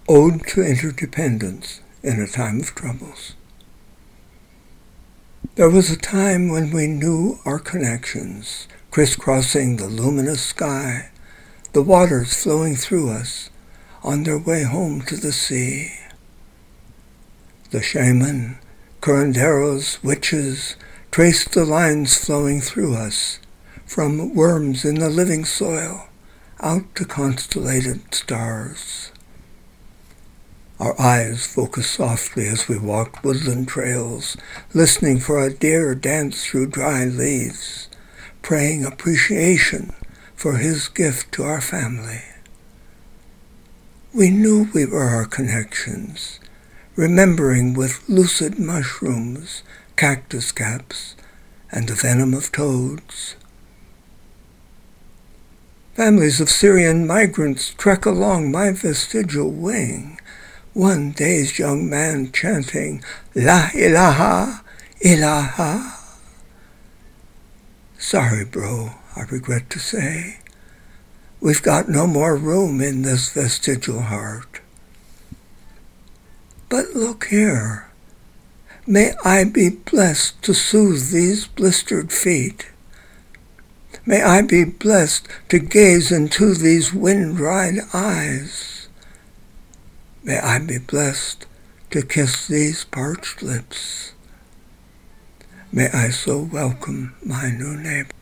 Ode to Interdependence in a Time of Troubles. There was a time when we knew our connections, crisscrossing the luminous sky, the waters flowing through us on their way home to the sea. The shaman, curanderos, witches traced the lines flowing through us, from worms in the living soil out to constellated stars. Our eyes focused softly as we walked woodland trails, listening for a deer dance through dry leaves, praying appreciation for his gift to our family. We knew we were our connections, remembering with lucid mushrooms, cactus caps, and the venom of toads. Families of Syrian migrants trek along my vestigial wing, one dazed young man chanting, La ilaha, ilaha. Sorry, bro, I regret to say. We've got no more room in this vestigial heart. But look here. May I be blessed to soothe these blistered feet. May I be blessed to gaze into these wind-dried eyes. May I be blessed to kiss these parched lips. May I so welcome my new neighbor.